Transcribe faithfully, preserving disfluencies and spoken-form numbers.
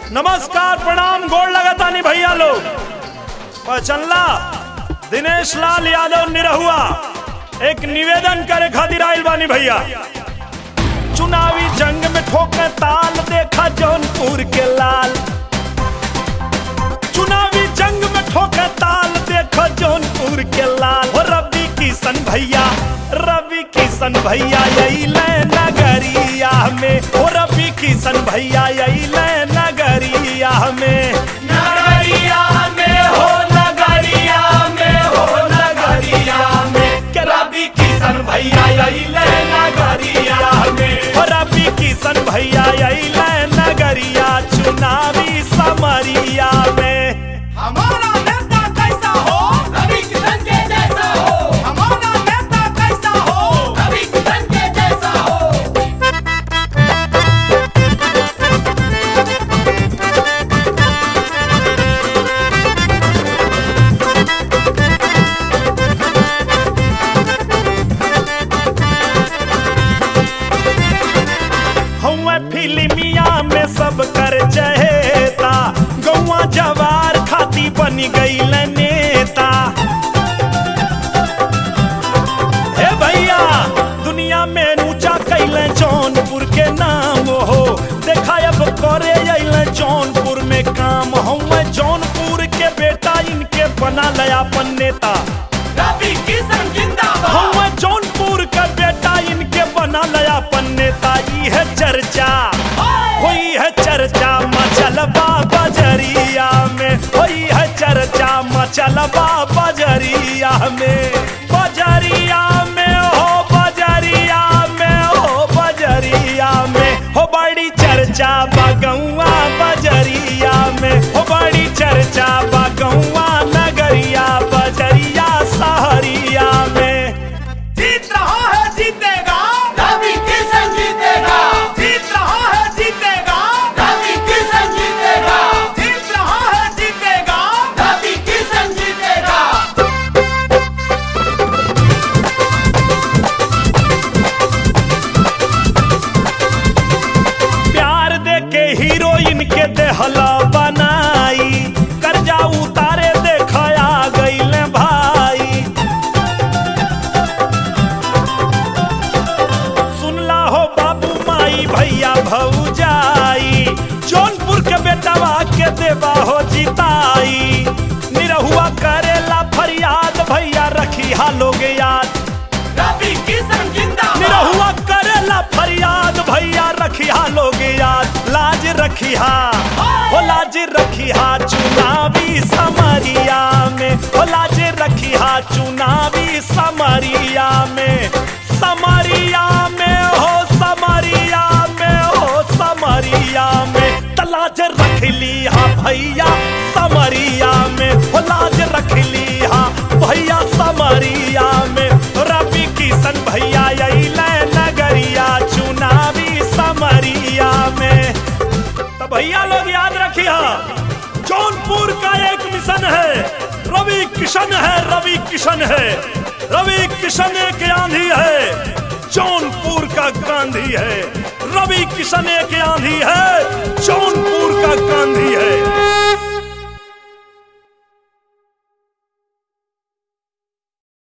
नमस्कार प्रणाम गोड़ लगातानी भैया लोग। पहचनला दिनेश लाल यादव निरहुआ एक निवेदन करे खातिर आइल बानी भैया। चुनावी जंग में ठोके ताल देखा जौनपुर के लाल। चुनावी जंग में ठोके ताल देखा जौनपुर के लाल। हो रवि किशन भैया रवि किशन भैया अइले नगरिया में। हो रवि किशन भैया अइले नगरिया में। नगरिया में हो नगरिया में हो नगरिया में के रवि किशन भैया अइले नगरिया में। हो रवि किशन भैया अइले नगरिया चुनावी समरिया में। हमारा नेता कैसा हो रवि किशन के जैसा हो। हमारा नेता कैसा हो रवि किशन के जैसा हो। हमें फिल्मिया में सब कर चहेता। गौवा जवार खाती बन गईल नेता। हे भैया दुनिया में ऊंचा कैले जौनपुर के नाम हो। देखा अब करे अइले जौनपुर में काम। हम जौनपुर के बेटा इनके बना लया अपन नेता। रवि किशन जिंदाबाद। हम जौनपुर का बेटा इनके बना लया अपन नेता। ई है चर्चा हुई है चर्चा मचलबा बजरिया में। हुई है चर्चा मचलबा बजरिया में। बजरिया में हो बजरिया में हो बजरिया में। हो बड़ी चर्चा बगौआ बजरिया में। हो बड़ी चर्चा बगौआ नगरिया बजरिया सहरिया में। जीत रहा है जीतेगा रवि किशन जीतेगा। जीत रहा है जीतेगा रवि किशन जीतेगा। जीत रहा है जीतेगा रवि किशन जीतेगा। प्यार दे के हीरोइन के देहला बनाई। कर्जा उतारे देखया गईले भाई। सुनला हो बाबू माई भैया भौजाई। जौनपुर के बेटवा के देवा हो जिताई। निरहुआ करेला फरियाद भैया रखी हा लोग याद। रवि किशन जिंदाबाद। निरहुआ करेला फरियाद भैया रखिया लोग याद। लाज रखिया हो लाज रखिया चुनावी समरिया में। हो लाज रखिया चुनावी समरिया में। समरिया में हो समरिया में हो समरिया में। तलाज रख लिया भैया समरिया में। हो लाज रख लिया भैया समरिया में। रवि किशन भैया अइले नगरिया चुनावी समरिया में। तो भैया लोग याद रखिए जौनपुर का एक मिशन है रवि किशन है। रवि किशन है रवि किशन एक आंधी है जौनपुर का गांधी है। रवि किशन एक आंधी है जौनपुर का गांधी है।